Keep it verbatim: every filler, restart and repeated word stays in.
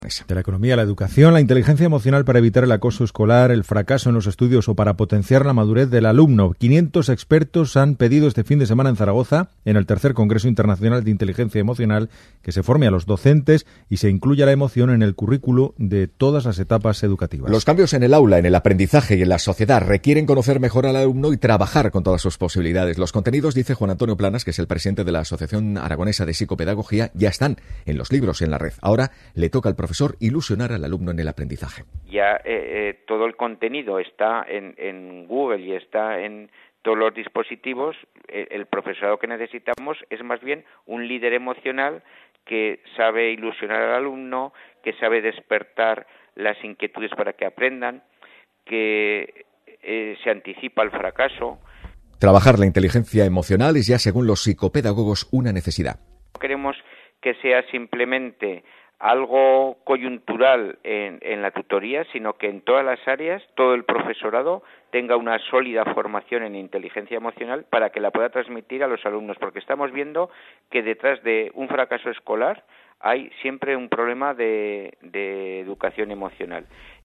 De la economía a la educación, la inteligencia emocional para evitar el acoso escolar, el fracaso en los estudios o para potenciar la madurez del alumno. quinientos expertos han pedido este fin de semana en Zaragoza, en el tercer Congreso Internacional de Inteligencia Emocional, que se forme a los docentes y se incluya la emoción en el currículo de todas las etapas educativas. Los cambios en el aula, en el aprendizaje y en la sociedad requieren conocer mejor al alumno y trabajar con todas sus posibilidades. Los contenidos, dice Juan Antonio Planas, que es el presidente de la Asociación Aragonesa de Psicopedagogía, ya están en los libros y en la red. Ahora le toca al profesor ilusionar al alumno en el aprendizaje. Ya eh, eh, todo el contenido está en, en Google y está en todos los dispositivos. El, el profesorado que necesitamos es más bien un líder emocional que sabe ilusionar al alumno, que sabe despertar las inquietudes para que aprendan, que eh, se anticipa al fracaso. Trabajar la inteligencia emocional es ya, según los psicopedagogos, una necesidad. No queremos que sea simplemente algo coyuntural en, en la tutoría, sino que en todas las áreas, todo el profesorado tenga una sólida formación en inteligencia emocional para que la pueda transmitir a los alumnos, porque estamos viendo que detrás de un fracaso escolar hay siempre un problema de, de educación emocional.